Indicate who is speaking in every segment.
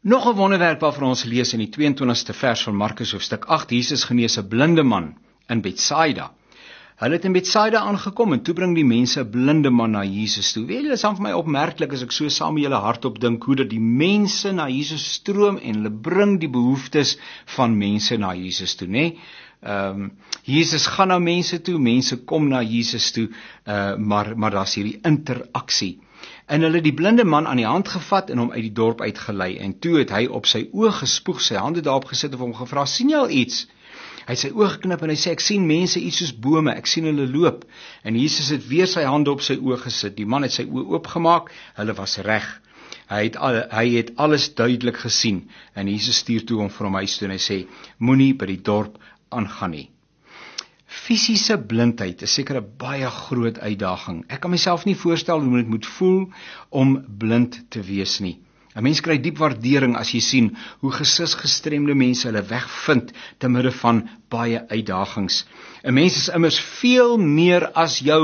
Speaker 1: Nog 'n wonderwerk waarvan ons lees in die 22ste vers van Markus hoofstuk 8, Jesus genees 'n blinde man in Betsaida. Hulle het in Betsaida aangekom en toe bring die mense 'n blinde man na Jesus toe. Weet julle, dit is vir my opmerklik as ek so saam met julle hardop dink hoe dat die mense na Jesus stroom en hulle bring die behoeftes van mense na Jesus toe, né? Jesus gaan na mense toe, mense kom na Jesus toe, maar daar's hierdie interaksie. En hulle het die blinde man aan die hand gevat en hom uit die dorp uitgelei. En toe het hy op sy oë gespoeg, sy hande daarop gesit en hom gevra, sien jy al iets? Hy het sy oë geknip en hy sê, ek sien mense iets soos bome, ek sien hulle loop. En Jesus het weer sy hande op sy oë gesit. Die man het sy oë oopgemaak, hulle was reg. Hy het alles duidelik gesien. En Jesus stuur toe hom vir hom huis toe en hy sê, moenie by die dorp aangaan nie. Fisiese blindheid is seker 'n baie groot uitdaging. Ek kan myself nie voorstel hoe dit moet voel om blind te wees nie. 'n Mens kry diep waardering as jy sien hoe gesigsgestremde mense hulle weg vind te midde van baie uitdagings. 'n Mens is immers veel meer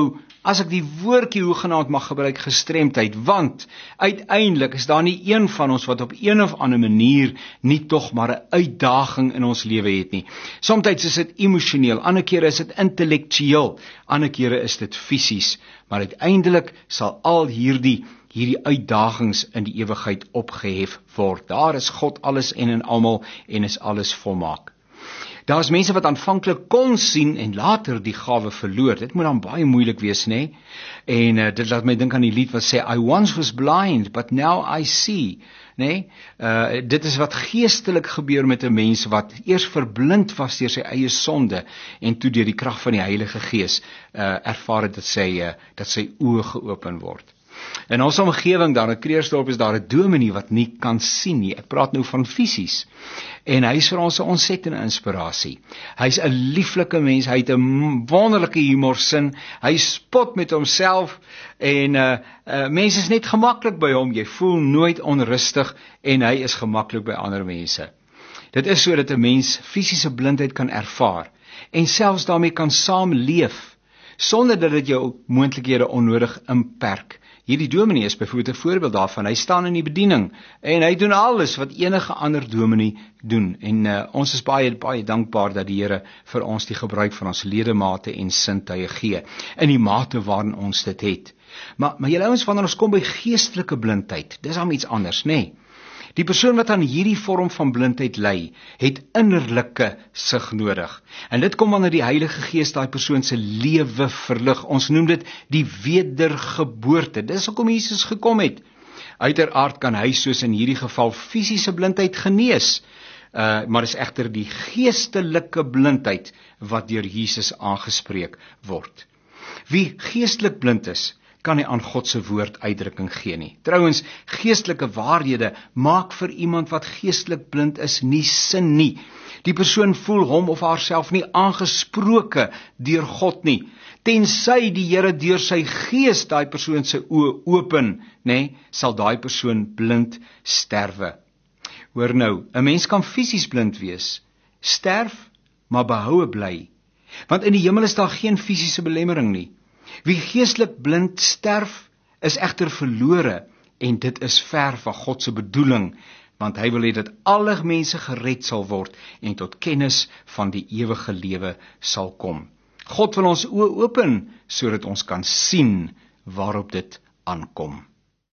Speaker 1: as ek die woordjie hoegenaamd mag gebruik, gestremdheid, want uiteindelik is daar nie een van ons wat op een of ander manier nie tog maar 'n uitdaging in ons lewe het nie. Somstyds is dit emosioneel, ander kere is dit intellektueel, ander kere is dit fisies, maar uiteindelik sal al hierdie uitdagings in die ewigheid opgehef word. Daar is God alles en in almal en is alles volmaak. Daar is mense wat aanvanklik kon sien en later die gawe verloor. Dit moet dan baie moeilik wees, né? En dit laat my dink aan die lied wat sê, I once was blind, but now I see. Né? Dit is wat geestelik gebeur met 'n mens wat eers verblind was deur sy eie sonde en toe deur die krag van die Heilige Gees ervaar het dat sy oë geopen word. In ons omgewing daar in Kreersdorp is daar 'n dominee wat nie kan sien nie. Ek praat nou van fisies. En hy is vir ons 'n ontsettende inspirasie. Hy's 'n lieflike mens, hy het 'n wonderlike humorsin, hy spot met homself en mense is net gemaklik by hom. Jy voel nooit onrustig en hy is gemaklik by ander mense. Dit is so dat 'n mens fisiese blindheid kan ervaar en selfs daarmee kan saamleef sonder dat dit jou moontlikhede onnodig inperk. Hierdie dominee is byvoorbeeld 'n voorbeeld daarvan. Hy staan in die bediening en hy doen alles wat enige ander dominee doen. En ons is baie dankbaar dat die Here vir ons die gebruik van ons ledemate en sintuie gee in die mate waarin ons dit het. Maar julle ouens, wanneer ons kom by geestelike blindheid, dis dan iets anders, né? Die persoon wat aan hierdie vorm van blindheid ly, het innerlike sig nodig. En dit kom wanneer die Heilige Gees daai persoon se lewe verlig. Ons noem dit die wedergeboorte. Dis hoekom Jesus gekom het. Uiteraard kan hy soos in hierdie geval fisiese blindheid genees. Maar is egter die geestelike blindheid wat deur Jesus aangespreek word. Wie geestelik blind is, kan nie aan God se woord uitdrukking gee nie. Trouwens, geestelike waarhede maak vir iemand wat geestelik blind is nie sin nie. Die persoon voel hom of haarself nie aangesproke deur God nie. Tensy die Here deur sy gees daai persoon se oë open, né, sal daai persoon blind sterwe. Hoor nou, 'n mens kan fisies blind wees, sterf, maar behoue bly. Want in die hemel is daar geen fisiese belemmering nie. Wie geestelik blind sterf, is egter verlore, en dit is ver van God se bedoeling, want hy wil hê dat alle mense gered sal word, en tot kennis van die ewige lewe sal kom. God wil ons oë open, sodat ons kan sien waarop dit aankom.